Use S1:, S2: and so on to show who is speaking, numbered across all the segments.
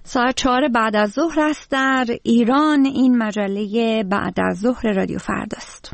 S1: ساعت 4 بعد از ظهر است در ایران. این مجله بعد از ظهر رادیو فرداست.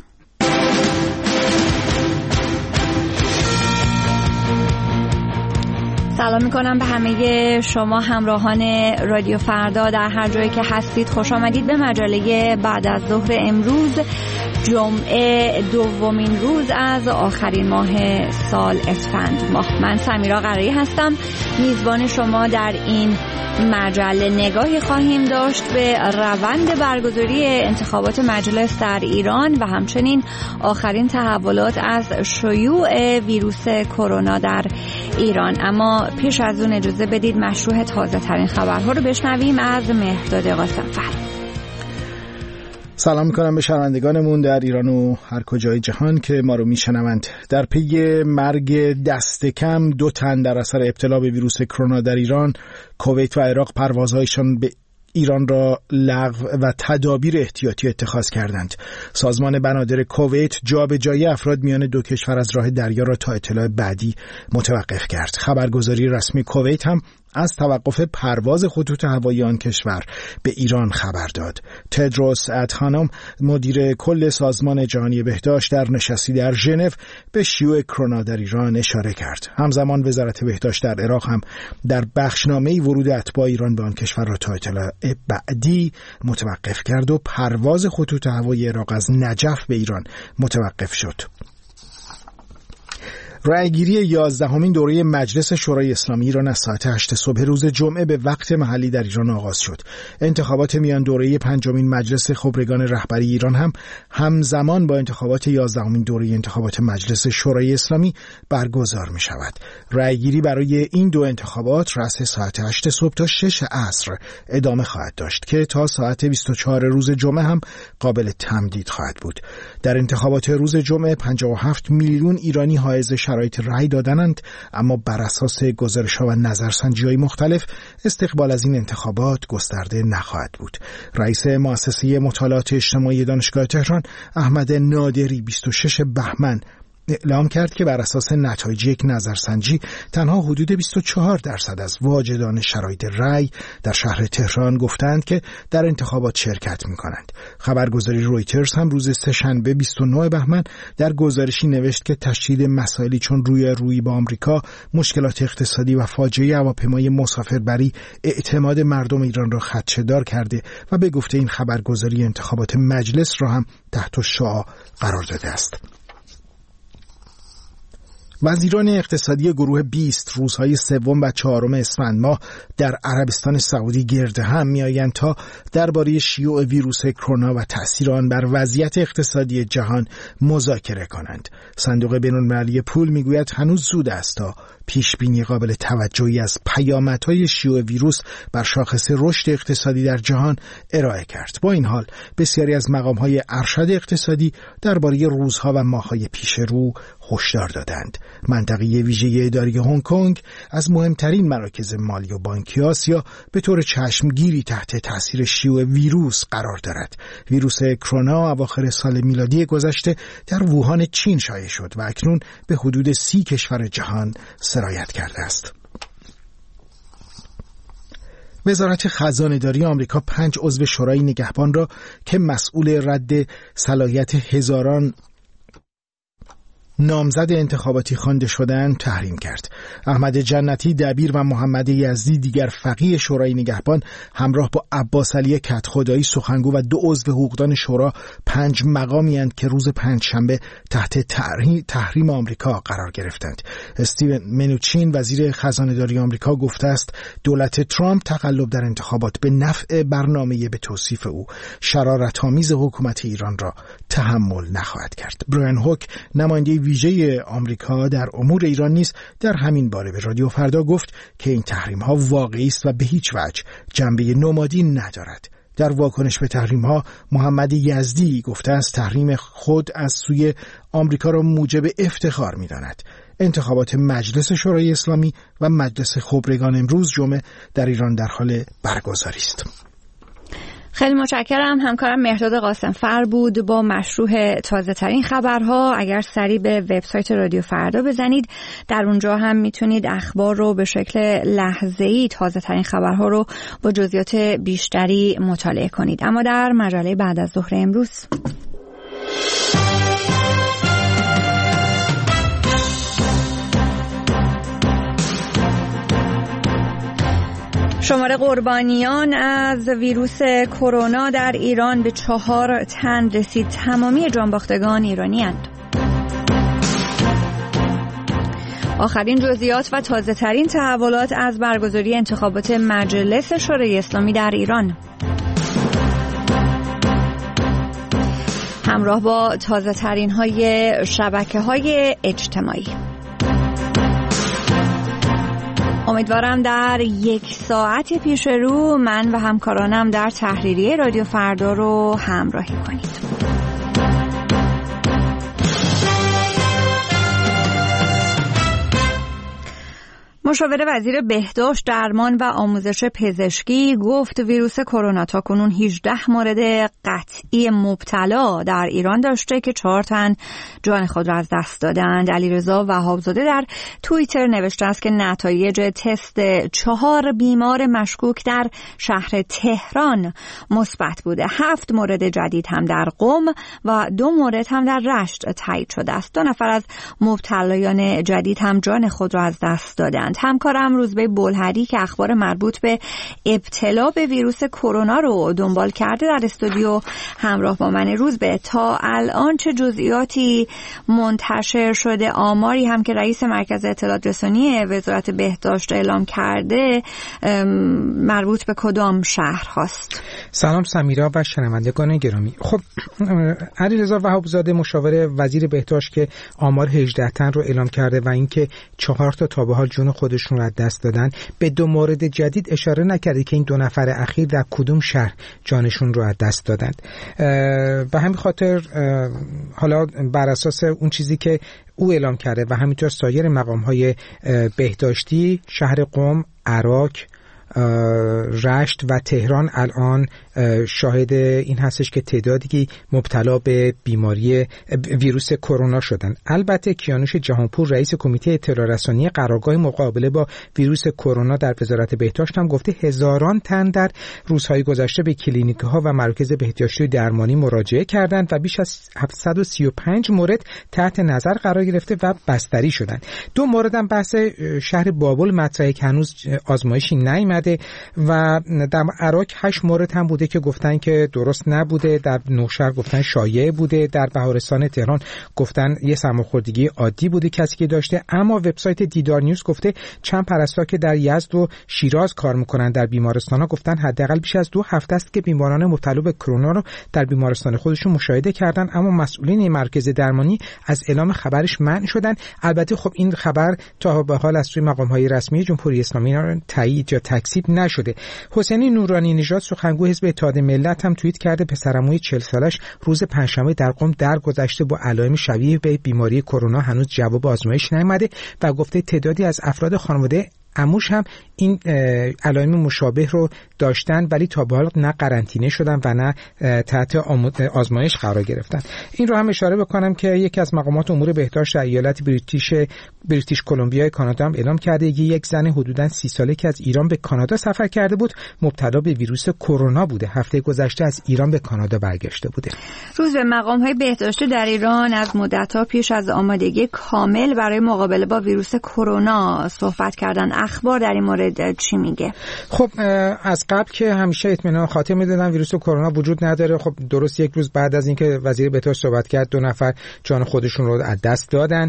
S1: سلام میکنم به همه شما همراهان رادیو فردا در هر جایی که هستید. خوش آمدید به مجله بعد از ظهر امروز جمعه دومین روز از آخرین ماه سال اسفند ماه. من سمیرا قرایی هستم، میزبان شما در این مجله. نگاهی خواهیم داشت به روند برگزاری انتخابات مجلس در ایران و همچنین آخرین تحولات از شیوع ویروس کرونا در ایران. اما پیش از اون اجازه بدید مشروع تازه ترین خبرها رو بشنویم از مهرداد قاسم‌فر.
S2: سلام میکنم به شنوندگانمون در ایران و هر کجای جهان که ما رو میشنوند. در پی مرگ دست کم 2 تن در اثر ابتلا به ویروس کرونا در ایران، کویت و عراق پروازهایشان به ایران را لغو و تدابیر احتیاطی اتخاذ کردند. سازمان بنادر کویت جابجایی افراد میان 2 کشور از راه دریا را تا اطلاع بعدی متوقف کرد. خبرگزاری رسمی کویت هم از توقف پرواز خطوط هوایی آن کشور به ایران خبر داد. تدروس ادهانوم مدیر کل سازمان جهانی بهداشت در نشستی در ژنو به شیوع کرونا در ایران اشاره کرد. همزمان وزارت بهداشت در عراق هم در بخشنامه‌ای ورود اتباع ایران به آن کشور را تا اطلاع بعدی متوقف کرد و پرواز خطوط هوایی عراق از نجف به ایران متوقف شد. رأیگیری 11مین دوره مجلس شورای اسلامی ایران از ساعت 8 صبح روز جمعه به وقت محلی در ایران آغاز شد. انتخابات میان دوره 5مین مجلس خبرگان رهبری ایران هم همزمان با انتخابات 11مین دوره انتخابات مجلس شورای اسلامی برگزار می شود. رأیگیری برای این 2 انتخابات رأس ساعت 8 صبح تا 6 عصر ادامه خواهد داشت که تا ساعت 24 روز جمعه هم قابل تمدید خواهد بود. در انتخابات روز جمعه 57 میلیون ایرانی حائز شرایط رأی دادند، اما بر اساس گزارش‌ها و نظرسنجی‌های مختلف استقبال از این انتخابات گسترده نخواهد بود. رئیس مؤسسه مطالعات اجتماعی دانشگاه تهران احمد نادری 26 بهمن اعلام کرد که بر اساس نتایج یک نظرسنجی تنها حدود 24% از واجدان شرایط رأی در شهر تهران گفتند که در انتخابات شرکت می‌کنند. خبرگزاری رویترز هم روز سه‌شنبه 29 بهمن در گزارشی نوشت که تشدید مسائلی چون رویارویی با آمریکا، مشکلات اقتصادی و فاجعه هواپیمای مسافربری اعتماد مردم ایران را خدشه‌دار کرده و به گفته این خبرگزاری انتخابات مجلس را هم تحت شعاع قرار داده است. وزیران اقتصادی گروه 20 روزهای 3 و 4 اسفند ماه در عربستان سعودی گرد هم می‌آیند تا درباره شیوع ویروس کرونا و تأثیر آن بر وضعیت اقتصادی جهان مذاکره کنند. صندوق بین‌المللی پول می‌گوید هنوز زود است تا پیشبینی قابل توجهی از پیامدهای شیوع ویروس بر شاخص رشد اقتصادی در جهان ارائه کرد. با این حال بسیاری از مقام‌های ارشد اقتصادی درباره روزها و ماه‌های پیش رو هشدار دادند. منطقه ویژه اداری هنگ کنگ از مهمترین مراکز مالی و بانکی آسیا به طور چشمگیری تحت تاثیر شیوع ویروس قرار دارد. ویروس کرونا اواخر سال میلادی گذشته در ووهان چین شایع شد و اکنون به حدود 30 کشور جهان سرایت کرده است. وزارت خزانه‌داری آمریکا 5 عضو شورای نگهبان را که مسئول رد صلاحیت هزاران نامزد انتخاباتی خوانده شدند تحریم کرد. احمد جنتی دبیر و محمد یزدی دیگر فقیه شورای نگهبان همراه با عباس علی کدخدایی سخنگو و 2 عضو حقوقدان شورا 5 مقامی اند که روز پنجشنبه تحت تحریم آمریکا قرار گرفتند. استیون منوچین وزیر خزانه‌داری آمریکا گفته است دولت ترامپ تقلب در انتخابات به نفع برنامه به توصیف او شرارت‌آمیز حکومت ایران را تحمل نخواهد کرد. برایان هوک نماینده ویژه آمریکا در امور ایران نیز در همین باره به رادیو فردا گفت که این تحریم‌ها واقعی است و به هیچ وجه جنبه نمادی ندارد. در واکنش به تحریم‌ها محمد یزدی گفته است تحریم خود از سوی آمریکا را موجب افتخار می‌داند. انتخابات مجلس شورای اسلامی و مجلس خبرگان امروز جمعه در ایران در حال برگزاری است.
S1: خیلی متشکرم. همکارم مهرداد قاسمفر بود با مشروع تازه ترین خبرها. اگر سری به وبسایت رادیو فردا بزنید در اونجا هم میتونید اخبار رو به شکل لحظه‌ای تازه ترین خبرها رو با جزئیات بیشتری مطالعه کنید. اما در مجله بعد از ظهر امروز شمار قربانیان از ویروس کرونا در ایران به 4 تن رسید. تمامی جانباختگان ایرانی‌اند. آخرین جزئیات و تازه ترین تحولات از برگزاری انتخابات مجلس شورای اسلامی در ایران. همراه با تازه ترین های شبکه‌های اجتماعی. امیدوارم در 1 ساعت پیش رو من و همکارانم در تحریریه رادیو فردا رو همراهی کنید. مشاور وزیر بهداشت، درمان و آموزش پزشکی گفت ویروس کرونا تاکنون 18 مورد قطعی مبتلا در ایران داشته که 4 تن جان خود را از دست دادند. علیرضا وهابزاده در توییتر نوشته است که نتایج تست 4 بیمار مشکوک در شهر تهران مثبت بوده. 7 مورد جدید هم در قم و 2 مورد هم در رشت تایید شده است. 2 نفر از مبتلایان جدید هم جان خود را از دست دادند. همکارم روزبه بلهری که اخبار مربوط به ابتلا به ویروس کرونا رو دنبال کرده در استودیو همراه با من. روزبه، تا الان چه جزئیاتی منتشر شده؟ آماری هم که رئیس مرکز اطلاعات رسانی وزارت بهداشت اعلام کرده مربوط به کدام شهر هاست؟
S3: سلام سمیرا و شنوندگان گرامی. خب علیرضا وهابزاده مشاور وزیر بهداشت که آمار 18 تن رو اعلام کرده و اینکه 4 تا به حال جون خودشون رو از دست دادن، به 2 مورد جدید اشاره نکرده که این 2 نفر اخیر در کدوم شهر جانشون رو از دست دادند. به همین خاطر حالا بر اساس اون چیزی که او اعلام کرده و همینطور سایر مقام‌های بهداشتی، شهر قم، عراق، رشت و تهران الان شاهد این هستش که تعدادی مبتلا به بیماری ویروس کرونا شدن. البته کیانوش جهانپور رئیس کمیته اطلاع رسانی قرارگاه مقابله با ویروس کرونا در وزارت بهداشت هم گفته هزاران تن در روزهای گذشته به کلینیک‌ها و مراکز بهداشتی و درمانی مراجعه کردند و بیش از 735 مورد تحت نظر قرار گرفته و بستری شدند. 2 مورد هم بحث شهر بابل مطرحه که هنوز آزمایشی نیامده و در عراق 8 مورد هم بوده که گفتن که درست نبوده، در نوشهر گفتن شایع بوده، در بهارستان تهران گفتن یه سرماخوردگی عادی بوده کسی که داشته. اما وبسایت دیدار نیوز گفته چند پرستار که در یزد و شیراز کار میکنن در بیمارستان‌ها گفتن حداقل بیش از 2 هفته است که بیماران مبتلا به کرونا رو در بیمارستان خودشون مشاهده کردن، اما مسئولین این مرکز درمانی از اعلام خبرش منع شدن. البته خب این خبر تا به حال از سوی مقام‌های رسمی جمهوری اسلامی تایید یا تکذیب نشده. حسینی نورانی نژاد سخنگوی حزب اتحاد ملت هم توییت کرده پسرعموی 40 سالش روز پنجشنبه در قم درگذشته با علائم شبیه به بیماری کرونا هنوز جواب آزمایش نیامده و گفته تعدادی از افراد خانواده عموش هم این علائم مشابه رو داشتن ولی تا به حال نه قرنطینه شدن و نه تحت آزمایش قرار گرفتن. این رو هم اشاره بکنم که یکی از مقامات امور بهداشت در ایالت بریتیش کلمبیا کانادا هم اعلام کرده یک زن حدوداً 30 ساله که از ایران به کانادا سفر کرده بود مبتلا به ویروس کرونا بوده. هفته گذشته از ایران به کانادا برگشته بوده.
S1: روز به مقام‌های بهداشتی در ایران از مدت‌ها پیش از آمادگی کامل برای مقابله با ویروس کرونا صحبت کردن. اخبار در این مورد چی میگه؟
S3: خب از قبل که همیشه اطمینان خاطر میدادن ویروس کرونا وجود نداره. خب درست 1 روز بعد از اینکه وزیر بهداشت صحبت کرد 2 نفر جان خودشون رو از دست دادن.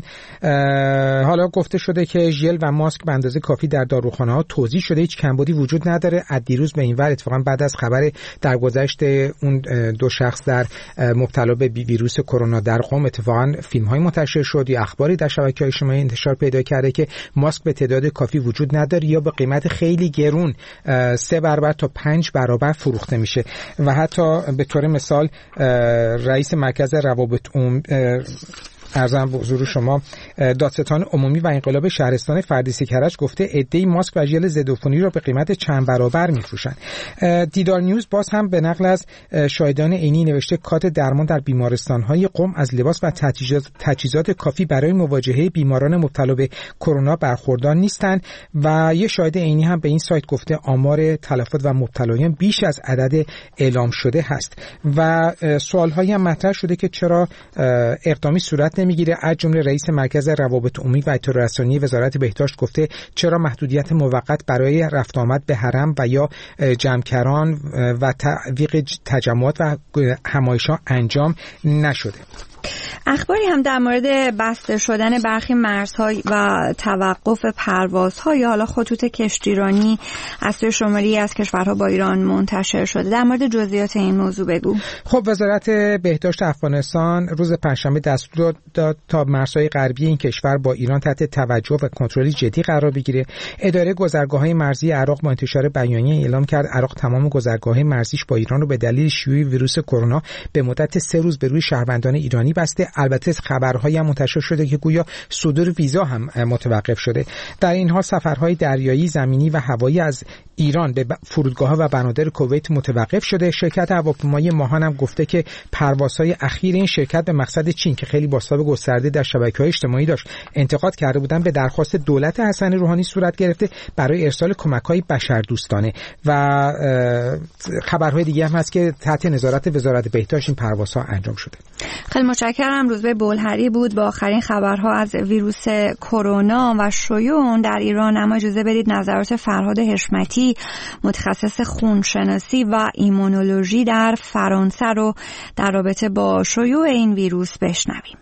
S3: حالا گفته شده که ژل و ماسک به اندازه کافی در داروخانه‌ها توزیع شده، هیچ کمبودی وجود نداره. از دیروز به این ور اتفاقا بعد از خبر درگذشت اون 2 شخص در مبتلا به ویروس کرونا در قم اتفاقا فیلم‌های منتشر شد یا اخباری در شبکه‌های اجتماعی انتشار پیدا کرده که ماسک به تعداد کافی وجود نداره یا به قیمت خیلی گرون 3 برابر تا 5 برابر فروخته میشه و حتی به طور مثال رئیس مرکز روابط ارزم به حضور شما دادستان عمومی و انقلاب شهرستان فردیسی کرج گفته عده‌ای ماسک و ژل ضدعفونی را به قیمت چند برابر می‌فروشند. دیدار نیوز باز هم به نقل از شاهدان عینی نوشته کادر درمان در بیمارستان‌های قم از لباس و تجهیزات کافی برای مواجهه بیماران مبتلا به کرونا برخوردار نیستند و یه شاهد عینی هم به این سایت گفته آمار تلفات و مبتلایان بیش از عدد اعلام شده هست و سوال‌هایی هم مطرح شده که چرا اقدامی صورت نمیگیره. از جمله رئیس مرکز روابط عمومی و اطلاع رسانی وزارت بهداشت گفته چرا محدودیت موقت برای رفت آمد به حرم و یا جمع‌کران و تعویق تجمعات و همایش‌ها انجام نشده.
S1: اخباری هم در مورد بسته شدن برخی مرزها و توقف پروازها یا حالا خطوط کشتیرانی از سوی شماری از کشورها با ایران منتشر شده. در مورد جزئیات این موضوع بگو.
S3: خب وزارت بهداشت افغانستان روز پنجشنبه دستور داد تا مرزهای غربی این کشور با ایران تحت توجه و کنترل جدی قرار بگیره. اداره گذرگاه‌های مرزی عراق با انتشار بیانیه اعلام کرد عراق تمام گذرگاه‌های مرزیش با ایران رو به دلیل شیوع ویروس کرونا به مدت 3 روز به روی شهروندان ایرانی بسته. البته خبرهایی هم منتشر شده که گویا صدور ویزا هم متوقف شده. در این حال سفرهای دریایی، زمینی و هوایی از ایران به فرودگاه‌ها و بنادر کویت متوقف شده. شرکت هواپیمایی ماهان هم گفته که پروازهای اخیر این شرکت به مقصد چین که خیلی بازتاب گسترده در شبکه‌های اجتماعی داشت انتقاد کرده بودند به درخواست دولت حسن روحانی صورت گرفته برای ارسال کمک‌های بشردوستانه و خبرهای دیگه هم هست که تحت نظارت وزارت بهداشت این پروازها انجام شده.
S1: خیلی متشکرم. روزبه بولهری بود با آخرین خبرها از ویروس کرونا و شیوع در ایران. اما اجازه بدید نظرات فرهاد حشمتی متخصص خونشناسی و ایمونولوژی در فرانسه رو در رابطه با شیوع این ویروس بشنویم.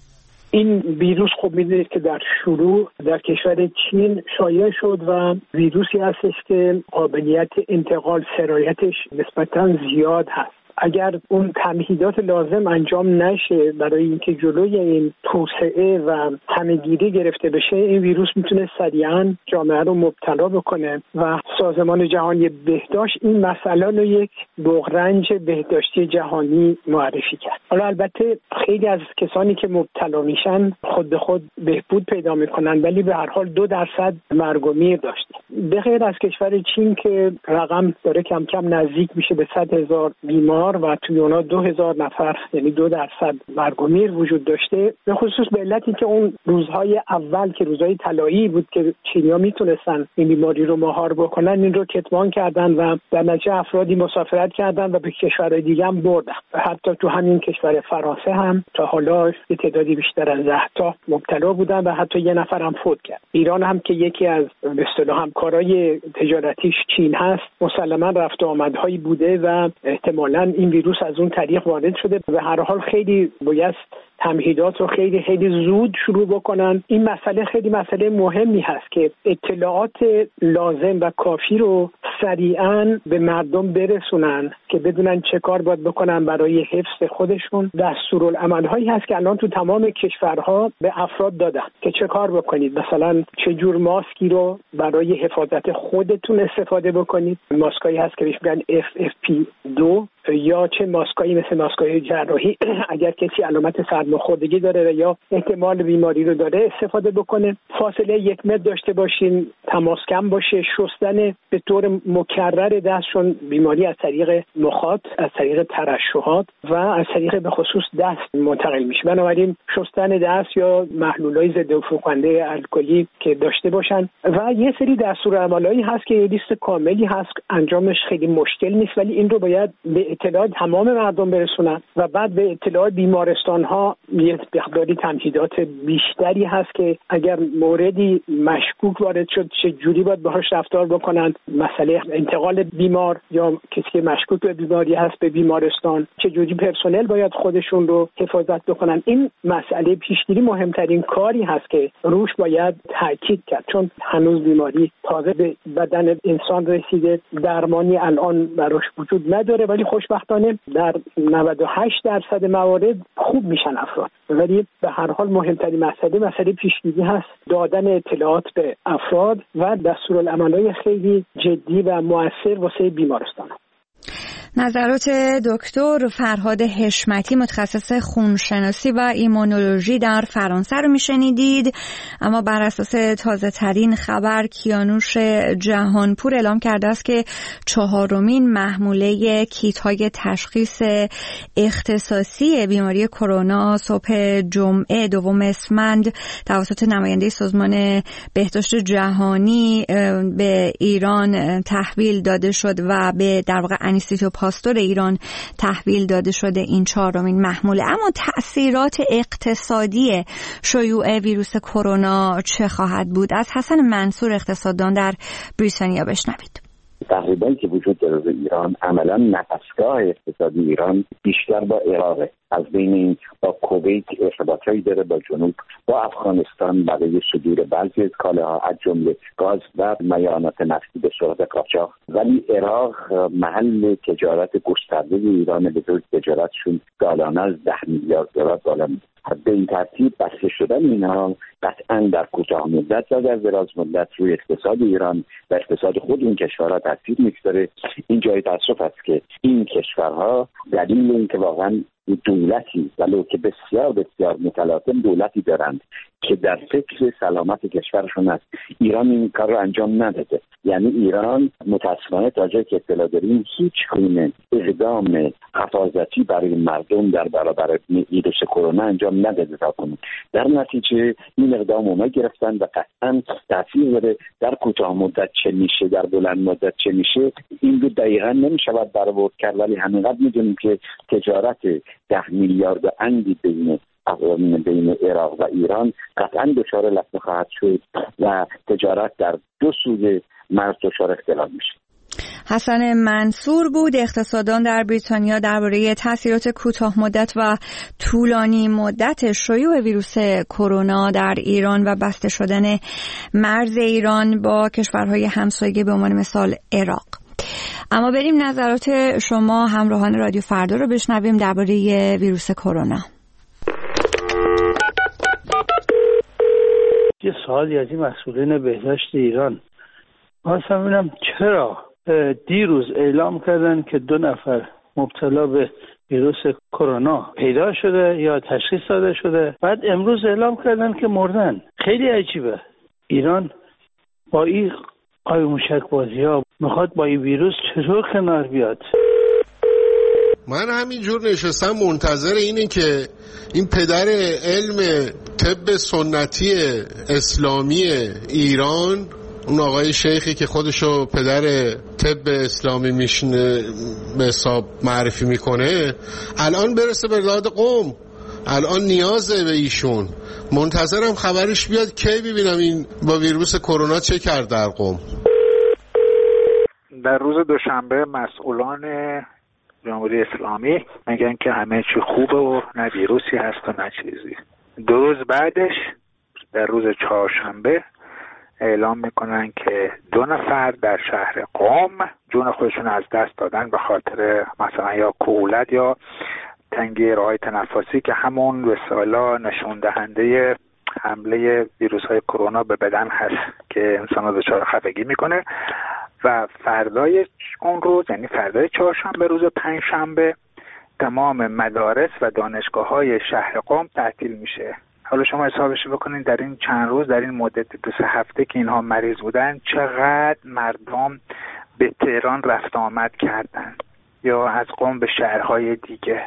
S4: این ویروس خب می‌دونید که در شروع در کشور چین شایع شد و ویروسی هستش که قابلیت انتقال سرایتش نسبتاً زیاد هست. اگر اون تمهیدات لازم انجام نشه برای اینکه جلوی این توسعه و همه‌گیری گرفته بشه، این ویروس میتونه سریعاً جامعه رو مبتلا بکنه و سازمان جهانی بهداشت این مسئله رو یک بحران بهداشتی جهانی معرفی کرد. حالا البته خیلی از کسانی که مبتلا میشن خود به خود بهبود پیدا میکنن، ولی به هر حال 2% مرگ و میر داشت. به غیر از کشور چین که رقم داره کم کم نزدیک میشه به 100,000 بیمار و توی اونا 2,000 نفر یعنی 2% مرگ و میر وجود داشته، به خصوص به علت اینکه اون روزهای اول که روزهای طلایی بود که چینی‌ها میتونستن این بیماری رو مهار بکنن، این رو کتمان کردن و در نتیجه افرادی مسافرت کردن و به کشورهای دیگه هم بردن. حتی تو همین کشور فرانسه هم تا حالا یه تعدادی بیشتر از 10 تا مبتلا بودن و حتی یه نفر هم فوت کرد. ایران هم که یکی از به اصطلاح همکارای تجارتیش چین هست، مسلماً رفت و آمدهایی بوده و احتمالاً این ویروس از اون طریق وارد شده. به هر حال خیلی باید تمهیدات رو خیلی زود شروع بکنن. این مسئله خیلی مسئله مهمی هست که اطلاعات لازم و کافی رو سریعاً به مردم برسونن که بدونن چه کار باید بکنن برای حفظ خودشون. دستورالعمل‌هایی هست که الان تو تمام کشورها به افراد دادن که چه کار بکنید. مثلا چه جور ماسکی رو برای حفاظت خودتون استفاده بکنید. ماسکایی هست که بهش میگن FFP2 یا چه ماسکایی مثل ماسکای جراحی اگر کسی علامت سرماخوردگی داره یا احتمال بیماری رو داره استفاده بکنه. فاصله 1 متر داشته باشین، تماس کم باشه، شستن به طور مکرر دستشون بیماری از طریق مخاط، از طریق ترشحات و از طریق به خصوص دست منتقل میشه. بنابراین شستن دست یا محلولای ضد عفونی الکلی که داشته باشن و یه سری دستورالعملایی هست که یه لیست کاملی هست، انجامش خیلی مشکل نیست، ولی این رو باید به اطلاع تمام مردم برسونن و بعد به اطلاع بیمارستان ها یه مقداری تمهیدات بیشتری هست که اگر موردی مشکوک وارد شد چه جوری باید باهاش رفتار بکنن. مسئله انتقال بیمار یا کسی که مشکوک به بیماری هست به بیمارستان، چه جوری پرسنل باید خودشون رو حفاظت بکنن. این مسئله پیشگیری مهمترین کاری هست که روش باید تاکید کرد، چون هنوز بیماری تازه به بدن انسان رسیده، درمانی الان براش وجود نداره، ولی خوشبختانه در 98% موارد خوب میشن افراد. ولی به هر حال مهمترین مسئله پیشگیری هست، دادن اطلاعات به افراد و دستورالعمل‌های خیلی جدی و مؤثر واسه بیمارستان.
S1: نظرات دکتر فرهاد حشمتی متخصص خونشناسی و ایمونولوژی در فرانسه رو میشنیدید. اما بر اساس تازه ترین خبر کیانوش جهانپور اعلام کرده است که 4مین محموله کیت های تشخیص اختصاصی بیماری کرونا صبح جمعه 2 اسفند توسط نماینده سازمان بهداشت جهانی به ایران تحویل داده شد و به در واقع انیستیتو پاستور ایران تحویل داده شده این 4مین محموله. اما تأثیرات اقتصادی شیوع ویروس کرونا چه خواهد بود؟ از حسن منصور اقتصاددان در بریتانیا بشنوید.
S5: تقریباً که وجود داره در ایران، عملاً نفسگاه اقتصادی ایران بیشتر با عراق، از بین این با کویت ارتباطی داره، با جنوب، با افغانستان برای صدور بعضی از کالاها از جمله گاز و میانات نفتی به صورت قاچاق. ولی عراق محل تجارت گسترده ایران، به طور تجارتشون سالانه از 10 میلیارد دلار بالا میره. به این ترتیب بسته شدن اینها قطعاً در کوتاه مدت و در دراز مدت روی اقتصاد ایران و اقتصاد خود این کشورها تاثیر میگذاره. این جای تأسف است که این کشورها دلیل اینکه واقعاً دولتی ولو که بسیار بسیار متلاطم دولتی دارند که در فکر سلامت کشورشون است، ایران این کار رو انجام نداده. یعنی ایران متاسفانه تا جایی که اطلاع داریم هیچ گونه اقدام حفاظتی برای مردم در برابر ویروس کرونا انجام نداده تا کنون. در نتیجه این اقدام اونا گرفتن و قطعا تاثیر داره. در کوتاه مدت چه میشه، در بلند مدت چه میشه، این رو دقیقا نمیشود برآورد کرد. ولی همینقدر میدونیم که تجارت 10 میلیارد اندی بین عراق و ایران قطعا دچار لطمه خواهد شد و تجارت در دو سوی مرز دچار اختلال میشه.
S1: حسن منصور بود، اقتصاددان در بریتانیا، درباره تاثیرات کوتاه مدت و طولانی مدت شیوع ویروس کرونا در ایران و بسته شدن مرز ایران با کشورهای همسایه به عنوان مثال عراق. اما بریم نظرات شما همراهان رادیو فردا رو بشنویم درباره ویروس کرونا.
S6: یه سوالی از این مسئولین بهداشت ایران، خواستم ببینم چرا دیروز اعلام کردن که 2 نفر مبتلا به ویروس کرونا پیدا شده یا تشخیص داده شده، بعد امروز اعلام کردن که مردن. خیلی عجیبه. ایران با این موشک بازی ها میخواد با این ویروس چطور کنار بیاد؟
S7: من همینجور نشستم منتظر اینه که این پدر علم طب سنتی اسلامی ایران، اون آقای شیخی که خودشو پدر طب اسلامی میشنه به حساب معرفی میکنه، الان برسه به داد قوم. الان نیازه به ایشون. منتظرم خبرش بیاد کی ببینم این با ویروس کرونا چه کرد در قوم.
S8: در روز دوشنبه مسئولان جمهوری اسلامی میگن که همه چی خوبه و نه ویروسی هست و نه چیزی. 2 روز بعدش در روز چهارشنبه اعلام میکنن که 2 نفر در شهر قم جون خودشون از دست دادن به خاطر مثلا یا کهولت یا تنگی راههای تنفسی که همون به اصطلاح نشون دهنده حمله ویروس های کرونا به بدن هست که انسان رو دچار خفگی میکنه. و فردای اون روز، یعنی فردای چهارشنبه، روز پنجشنبه، تمام مدارس و دانشگاه های شهر قم تعطیل میشه. حالا شما حسابش بکنین در این چند روز، در این مدت 2-3 هفته که اینها مریض بودن، چقدر مردم به تهران رفت آمد کردن یا از قم به شهرهای دیگه.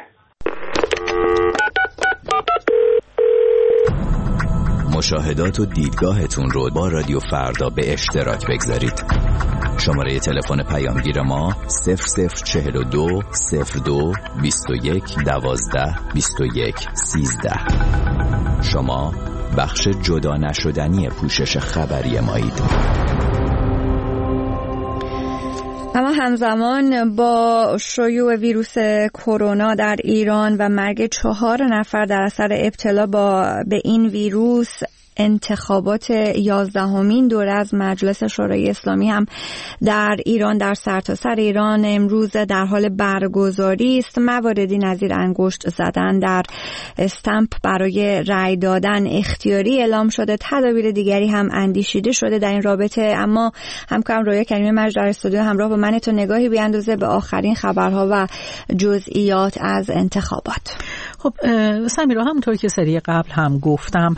S9: مشاهدات و دیدگاهتون رو با رادیو فردا به اشتراک بگذارید. شماره تلفن پیامگیر ما 0042 02 21 12 21 13. شما بخش جدا نشدنی پوشش خبری مایید.
S1: اما همزمان با شیوع ویروس کرونا در ایران و مرگ 4 نفر در اثر ابتلا به این ویروس، انتخابات 11مین دوره از مجلس شورای اسلامی هم در ایران، در سرتاسر ایران امروز در حال برگزاری است. مواردی نظیر انگشت زدن در استمپ برای رأی دادن اختیاری اعلام شده. تدابیر دیگری هم اندیشیده شده در این رابطه. اما همکارم رویا کریمی مجد در استودیو همراه با من تا نگاهی بیاندازه به آخرین خبرها و جزئیات از انتخابات.
S10: خب سمیرا، همونطور که سری قبل هم گفتم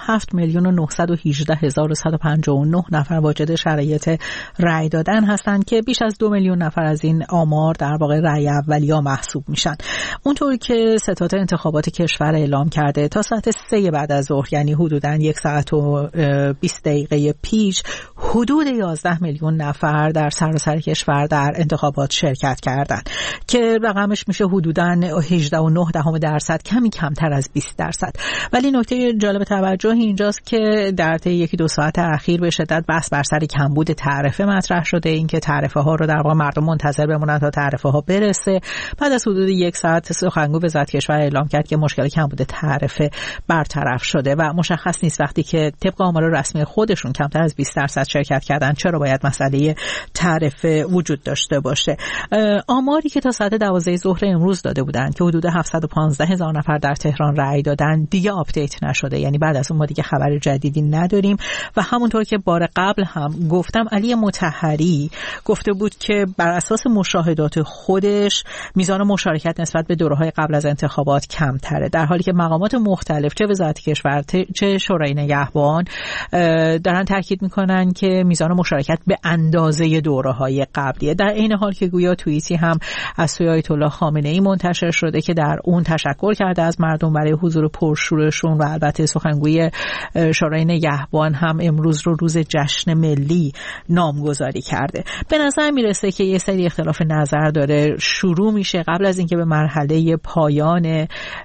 S10: 57,918,159 نفر واجد شرایط رأی دادن هستند که بیش از 2 میلیون نفر از این آمار در واقع رأی اولیا محسوب میشن. اونطور که ستاد انتخابات کشور اعلام کرده تا ساعت 3 بعد از ظهر، یعنی حدوداً 1 ساعت و 20 دقیقه پیش، حدود 11 میلیون نفر در سراسر کشور در انتخابات شرکت کردند که رقمش میشه حدوداً 18.9%، کمی کمتر از 20%. ولی نکته جالب توجه اینجاست که در طی 1-2 ساعت اخیر به شدت بحث بر سر کمبود تعرفه مطرح شده، اینکه تعرفه ها رو در واقع مردم منتظر بمونن تا تعرفه ها برسه. بعد از حدود 1 ساعت سخنگوی وزارت کشور اعلام کرد که مشکل کمبود تعرفه برطرف شده و مشخص نیست وقتی که طبق آمار رسمی خودشون کمتر از 20% شرکت کردن چرا باید مسئله تعرفه وجود داشته باشه. آماری که تا ساعت 12 ظهر امروز داده بودند که حدود 715,000 نفر در تهران رأی دادن دیگه آپدیت نشده، یعنی بعد از اون ما دیگه خبر جدیدی نداریم. و همونطور که بار قبل هم گفتم، علی مطهری گفته بود که بر اساس مشاهدات خودش میزان مشارکت نسبت به دوره‌های قبل از انتخابات کمتره، در حالی که مقامات مختلف چه وزارت کشور چه شورای نگهبان دارن تاکید میکنن که میزان مشارکت به اندازه دوره‌های قبلیه. در این حال که گویا توییتی هم از سوی آیت الله خامنه‌ای منتشر شده که در اون تشکر کرده از مردم برای حضور پرشورشون و البته سخنگوی شورای نگهبان هم امروز رو روز جشن ملی نامگذاری کرده. به نظر میرسه که یه سری اختلاف نظر داره شروع میشه قبل از اینکه به مرحله پایان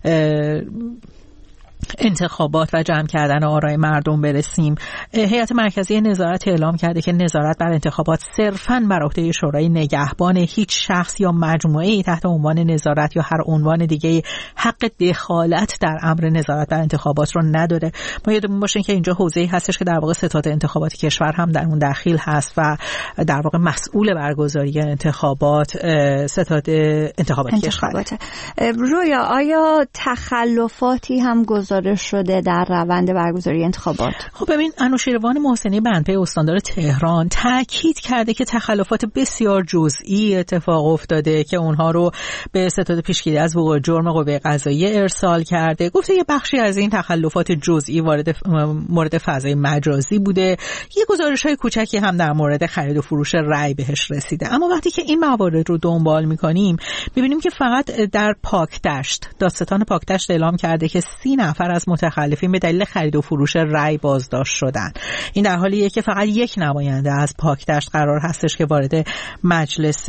S10: انتخابات و جمع کردن آرای مردم برسیم. هیئت مرکزی نظارت اعلام کرده که نظارت بر انتخابات صرفاً بر عهده شورای نگهبان، هیچ شخص یا مجموعه‌ای تحت عنوان نظارت یا هر عنوان دیگه حق دخالت در امر نظارت بر انتخابات رو نداره. ما یادمون باشه که اینجا حوزه‌ای هستش که در واقع ستاد انتخابات کشور هم در اون داخل هست و در واقع مسئول برگزاری انتخابات ستاد انتخابات کشور.
S1: رویا، آیا تخلفاتی هم گزارش شده در روند برگزاری انتخابات؟
S10: خب ببین، انوشیروان محسنی بندپی استاندار تهران تاکید کرده که تخلفات بسیار جزئی اتفاق افتاده که اونها رو به ستاد پیشگیری از وقوع جرم قوه قضاییه ارسال کرده. گفته یه بخشی از این تخلفات جزئی مورد فضای مجازی بوده. یه گزارش‌های کوچکی هم در مورد خرید و فروش رأی بهش رسیده. اما وقتی که این موارد رو دنبال می‌کنیم می‌بینیم که فقط در پاکدشت، دادستان پاکدشت اعلام کرده که 30 نفر از متخلفین به دلیل خرید و فروش رأی بازداشت شدن. این در حالیه که فقط یک نماینده از پاکدشت قرار هستش که وارد مجلس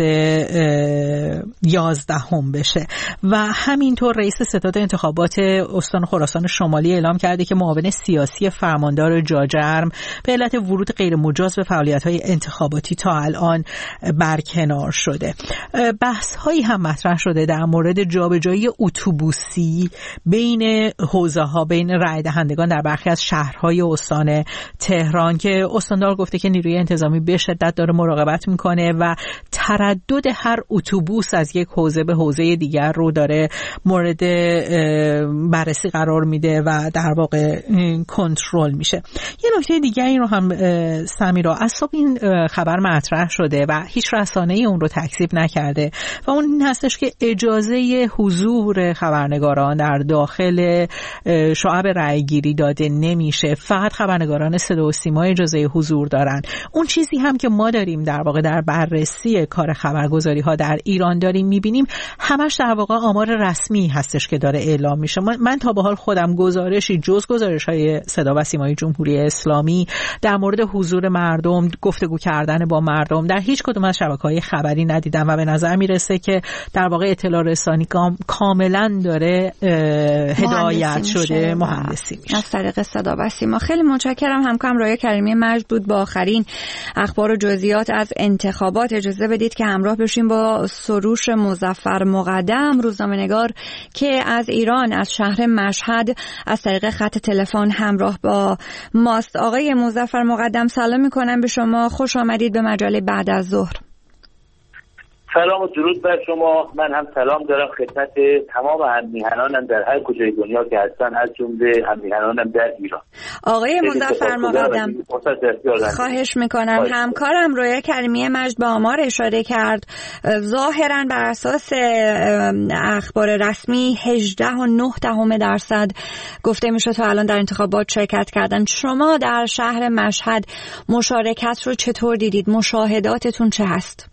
S10: 11 بشه. و همینطور رئیس ستاد انتخابات استان خراسان شمالی اعلام کرده که معاون سیاسی فرماندار جاجرم به علت ورود غیر مجاز به فعالیت‌های انتخاباتی تا الان برکنار شده. بحث‌هایی هم مطرح شده در مورد جابجایی اتوبوسی بین حوزه‌ها، بین رای دهندگان در برخی از شهرهای استان تهران که استاندار گفته که نیروی انتظامی به شدت داره مراقبت میکنه و تردد هر اتوبوس از یک حوزه به حوزه دیگر رو داره مورد بررسی قرار میده و در واقع کنترل میشه. یه نکته دیگری رو هم سمیرا، از صبح این خبر مطرح شده و هیچ رسانه‌ای اون رو تکذیب نکرده و اون این هستش که اجازه حضور خبرنگاران در داخل شعب رأیگیری داده نمیشه. فقط خبرنگاران صدا و سیما اجازه حضور دارن. اون چیزی هم که ما داریم در واقع در بررسی کار خبرگزاری ها در ایران داریم میبینیم همش در واقع آمار رسمی هستش که داره اعلام میشه. من تا به حال خودم گزارشی جز گزارش های صدا و سیمای جمهوری اسلامی در مورد حضور مردم، گفتگو کردن با مردم در هیچ کدوم از شبکه‌های خبری ندیدم و به نظر میرسه که در واقع اطلاع رسانی کاملا داره هدایت شده، مهندسی میشه
S1: از طریق صدا و سیما. خیلی متشکرم همکارم رویا کریمی مجد بود با آخرین اخبار و جزئیات از انتخابات. اجازه بدید آمدید که همراه بشیم با سروش مظفر مقدم، روزنامه‌نگار که از ایران، از شهر مشهد از طریق خط تلفن همراه با ماست. آقای مظفر مقدم سلام میکنم به شما، خوش آمدید به مجله بعد از ظهر.
S11: سلام و درود بر شما. من هم سلام دارم خدمت تمام هم‌میهنانم در هر کجای دنیا که هستن، از جمله هم‌میهنانم در ایران.
S1: آقای مظفر مقدم، خواهش میکنم. همکارم رویا کریمی مجد به آمار اشاره کرد، ظاهراً بر اساس اخبار رسمی 18.9% گفته میشه تا الان در انتخابات شرکت کردن. شما در شهر مشهد مشارکت رو چطور دیدید؟ مشاهداتتون چه هست؟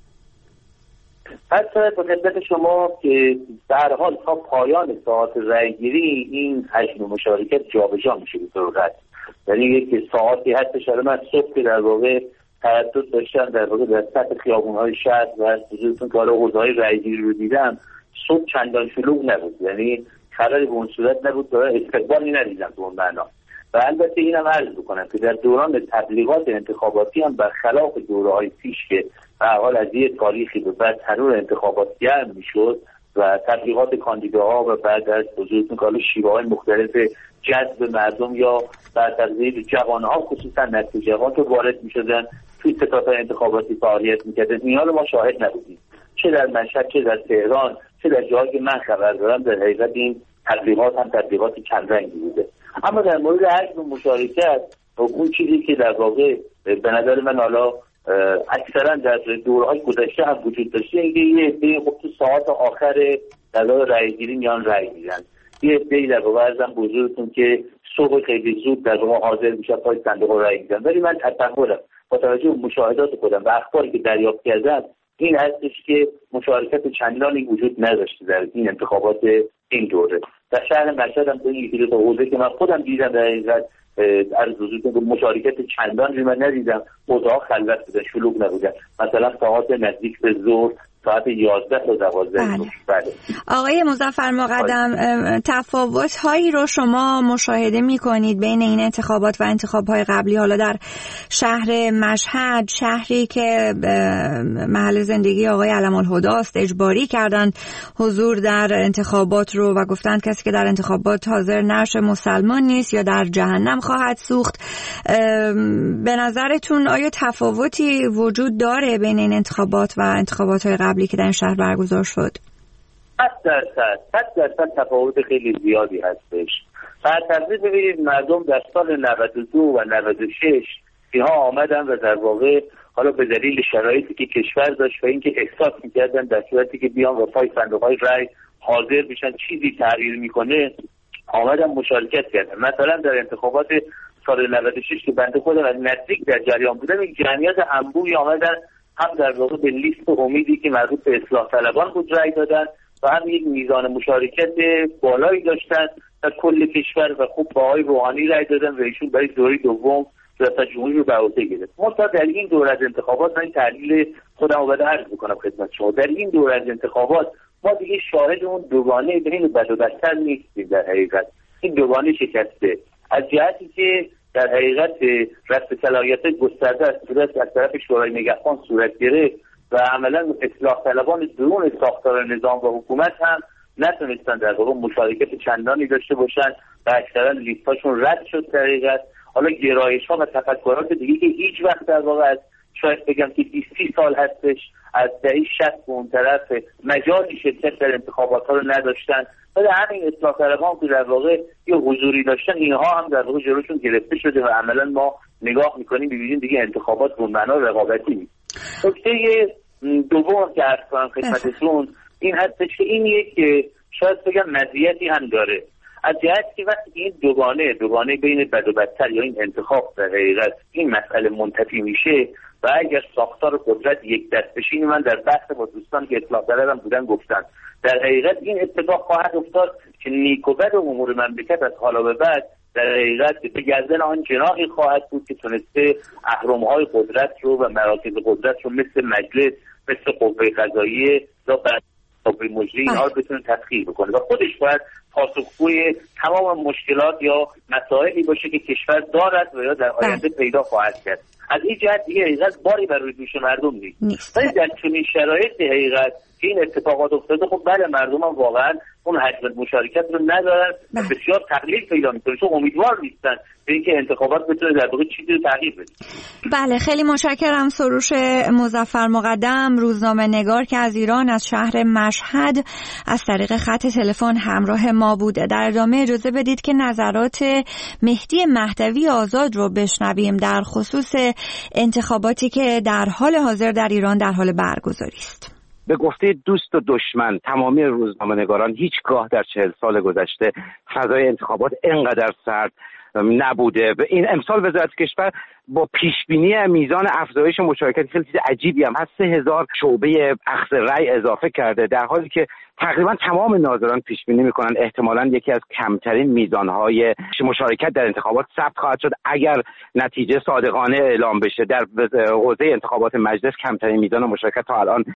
S11: پس با خدمت شما که در حال تا پایان ساعت رأیگیری این حجم مشارکت جابجا میشه به طور قطعی. یعنی یک ساعتی هستش من صبح که در واقع تردد داشتم در واقع در سطح خیابون‌های شهر و حضورتون که حالا حوزه‌های رأیگیری رو دیدم، صبح چندان شلوغ نبود، یعنی خبری به اون صورت نبود و استقبالی ندیدم به اون معنا. و البته اینم عرض بکنم که در دوران تبلیغات انتخاباتی هم برخلاف دوره‌های پیش که به حال از یه تاریخی به بعد تنور انتخابات گرم میشد و تبلیغات کاندیداها و بعد از حضورتون که شیوه‌های مختلف جذب مردم یا بر تضمین جوان‌ها خصوصا نسل جوان که وارد می‌شدن توی ستادهای انتخاباتی فعالیت می‌کردن، اینا رو ما شاهد نبودیم، چه در مشهد چه در تهران چه در جایی که من خبر دارم. در حقیقت این تبلیغات هم تبلیغات چند رنگی بوده. اما در مورد حجم مشارکت، اون چیزی که در واقع به نظر من حالا اکثرا در دوره‌های گذشته هم وجود داشته، اینکه یه عده‌ای خب تو ساعات آخر در واقع رأی‌گیری میان رأی میدن، یه عده‌ای در واقع ارزم بزرگتون که صبح خیلی زود در واقع حاضر میشن پای صندوق رأی میدن. ولی من تصورم با توجه به مشاهدات خودم و اخباری که دریافت کردم این هستش که مشارکت چندانی وجود نداشته در این انتخابات این دوره. در شهر مشهد هم تو این یکی دو تا حوزه که من خودم دیدم در حقیقت عرض حضورتون که مشارکت چندانی من ندیدم، حوزه‌ها خلوت بودن، شلوغ نبودن. مثلا ساعات نزدیک به ظهر ساعت 11 تا 12 بله.
S1: آقای مظفر مقدم، تفاوت هایی رو شما مشاهده می‌کنید بین این انتخابات و انتخاب‌های قبلی؟ حالا در شهر مشهد، شهری که محل زندگی آقای علم‌الهدی است، اجباری کردن حضور در انتخابات رو و گفتند کسی که در انتخابات حاضر نشه مسلمان نیست یا در جهنم خواهد سوخت. به نظرتون آیا تفاوتی وجود داره بین این انتخابات و انتخابات‌های قبلی که در این شهر برگزار شد؟
S11: 100% تفاوت خیلی زیادی هستش. فرض ببینید مردم در سال 92 و 96 اینها آمدن و در واقع حالا به دلیل شرایطی که کشور داشت و اینکه احساس می‌کردن در صورتی که بیان و پای صندوق‌های رای حاضر بشن چیزی تغییر میکنه، آمدن مشارکت کردن. مثلا در انتخابات سال 96 که بنده خودم از نزدیک در جریان بودم، یک جمعیت انبوهی آمدن هم در واقع به لیست امیدی که مربوط به اصلاح طلبان بود رای دادن و هم یک میزان مشارکت بالایی داشتن در کل کشور و خوب با آقای روحانی رای دادن و ایشون برای دوره دوم ریاست جمهوری رو به عهده گرفت. مثلا در این دوره از انتخابات من تحلیل خودم رو بعد عرض می‌کنم خدمت شما. در این دوره از انتخابات ما دیگه شاهد اون دوگانه بین بد و بدتر نیستیم. در حقیقت این دوگانه شکسته از جهتی که در حقیقت رفع صلاحیت گسترده از طرف شورای نگهبان صورت گرفت و عملا اصلاح طلبان درون ساختار نظام و حکومت هم نتونستن در واقع مشارکت چندانی داشته باشن و اکثرا لیستاشون رد شد. در حقیقت حالا گرایش‌ها و تفکرات دیگه که هیچ وقت در واقع از شاید بگم که 20 سال هستش از دهه 60 به اون طرف مجالی شرکت در انتخابات‌ها رو نداشتن و همین اصلاح طلبان که در واقع یه حضوری داشتن اینها هم در واقع جلوشون گرفته شده و عملاً ما نگاه می‌کنیم ببینیم دیگه انتخابات به معنا رقابتی نیست. نکته دوم که عرض کنم خدمتتون این هستش که این یک شاید بگم مزیتی هم داره از جهتی که وقتی این دوگانه بین بد و بدتر یا این انتخاب در حقیقت این مسئله منتفی میشه و اگر ساختار قدرت یک دست بشین، من در بحث با دوستان که اصلاح طلبم بودن گفتن در حقیقت این اتفاق خواهد افتاد که نیک و بد امور مملکت از حالا به بعد در حقیقت به گردن آن جناحی خواهد بود که تونسته اهرم‌های قدرت رو و مراکز قدرت رو مثل مجلس، مثل قوه قضاییه یا قوه مجری اینها رو بتونه تسخیر بکنه و خودش باید پاسخگوی تمام مشکلات یا مسائلی باشه که کشور دارد و یا در آینده پیدا خواهد کرد. از این جهت دیگه حقیقت باری بر روی دوش مردم نیست. ولی در چنین شرایطی حقیقت که این اتفاقات افتاده، خب بله مردم هم واقعا اون حجم مشارکت رو ندارن و بسیار تقلیل پیدا میکنه، چون امیدوار نیستن به اینکه انتخابات بتونه در واقع چیزی رو تغییر بده.
S1: بله، خیلی متشکرم. سروش مظفر مقدم، روزنامه نگار که از ایران، از شهر مشهد، از طریق خط تلفن همراه ما بود. در ادامه اجازه بدید که نظرات مهدی مهدوی آزاد رو بشنویم در خصوص انتخاباتی که در حال حاضر در ایران در حال برگزاری است.
S12: به گفته دوست و دشمن تمامی روزنامه‌نگاران هیچگاه در 40 سال گذشته فضای انتخابات اینقدر سرد نبوده. این امسال وزارت کشور با پیشبینی میزان افزایش مشارکت خیلی چیز عجیبی هم هست، 3000 شعبه اخذ رأی اضافه کرده، در حالی که تقریبا تمام ناظران پیشبینی میکنن احتمالاً یکی از کمترین میزانهای مشارکت در انتخابات ثبت خواهد شد اگر نتیجه صادقانه اعلام بشه. در حوزه انتخابات مجلس کمترین میزان مشارکت تا الان